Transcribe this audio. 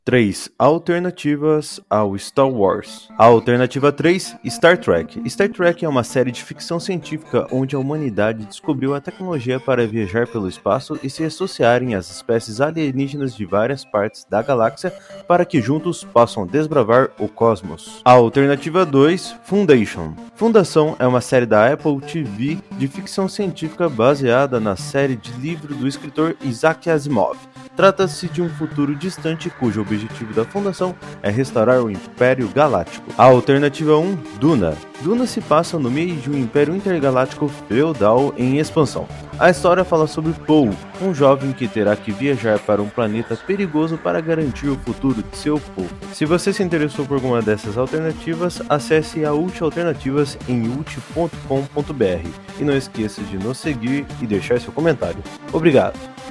3 alternativas ao Star Wars. A alternativa 3, Star Trek. Star Trek é uma série de ficção científica onde a humanidade descobriu a tecnologia para viajar pelo espaço e se associarem às espécies alienígenas de várias partes da galáxia para que juntos possam desbravar o cosmos. A alternativa 2, Foundation. Fundação é uma série da Apple TV de ficção científica baseada na série de livro do escritor Isaac Asimov. Trata-se de um futuro distante cujo objetivo da Fundação é restaurar o Império Galáctico. A alternativa 1, Duna. Duna se passa no meio de um Império Intergaláctico feudal em expansão. A história fala sobre Paul, um jovem que terá que viajar para um planeta perigoso para garantir o futuro de seu povo. Se você se interessou por alguma dessas alternativas, acesse a UT Alternativas em ut.com.br e não esqueça de nos seguir e deixar seu comentário. Obrigado!